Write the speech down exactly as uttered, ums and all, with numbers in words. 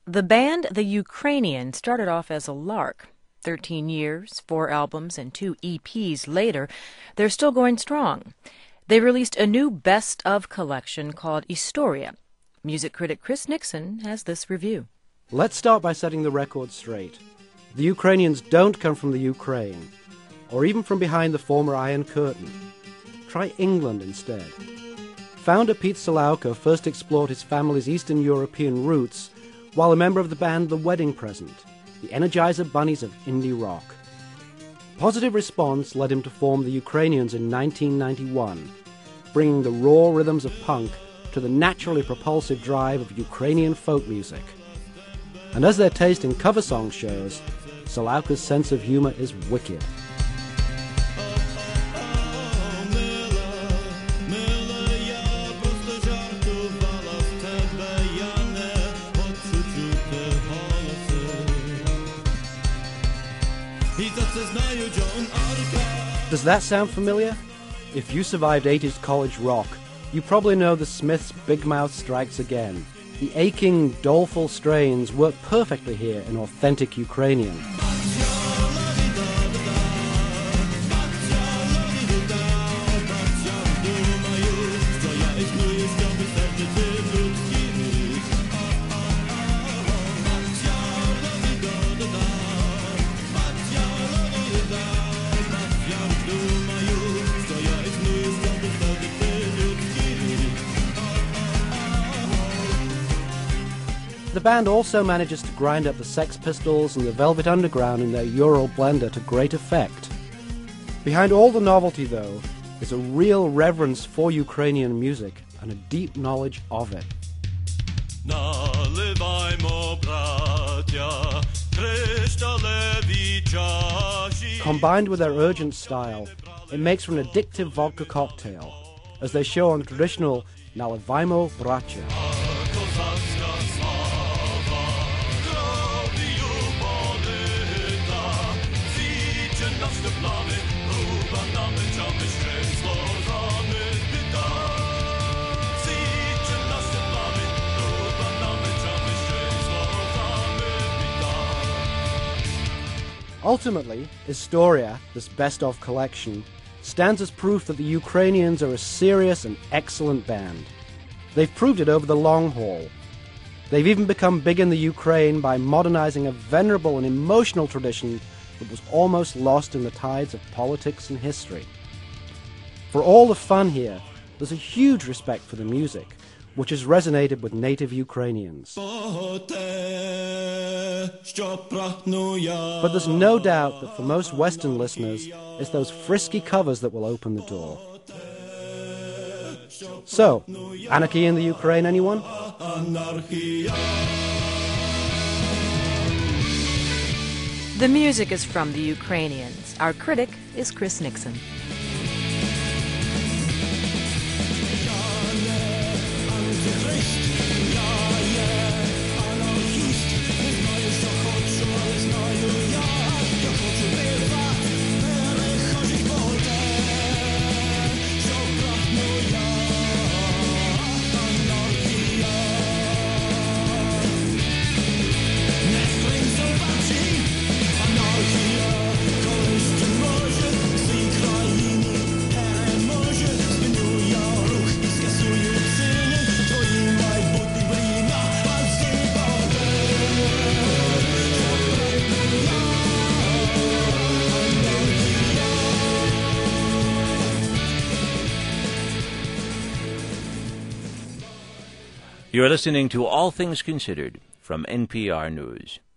The band The Ukrainians started off as a lark. Thirteen years, four albums, and two E Ps later, they're still going strong. They released a new best-of collection called Historia. Music critic Chris Nixon has this review. Let's start by setting the record straight. The Ukrainians don't come from the Ukraine, or even from behind the former Iron Curtain. Try England instead. Founder Pete Solowka first explored his family's Eastern European roots while a member of the band The Wedding Present, the Energizer Bunnies of indie rock. Positive response led him to form the Ukrainians in nineteen ninety-one, bringing the raw rhythms of punk to the naturally propulsive drive of Ukrainian folk music. And as their taste in cover songs shows, Solowka's sense of humor is wicked. Does that sound familiar? If you survived eighties college rock, you probably know the Smiths' Big Mouth Strikes Again. The aching, doleful strains work perfectly here in authentic Ukrainian. The band also manages to grind up the Sex Pistols and the Velvet Underground in their Ural blender to great effect. Behind all the novelty, though, is a real reverence for Ukrainian music and a deep knowledge of it. Combined with their urgent style, it makes for an addictive vodka cocktail, as they show on the traditional Nalivaymo Bracia. Ultimately, Historia, this best-of collection, stands as proof that the Ukrainians are a serious and excellent band. They've proved it over the long haul. They've even become big in the Ukraine by modernizing a venerable and emotional tradition that was almost lost in the tides of politics and history. For all the fun here, there's a huge respect for the music, which has resonated with native Ukrainians. But there's no doubt that for most Western listeners, it's those frisky covers that will open the door. So, anarchy in the Ukraine, anyone? The music is from the Ukrainians. Our critic is Chris Nixon. You're listening to All Things Considered from N P R News.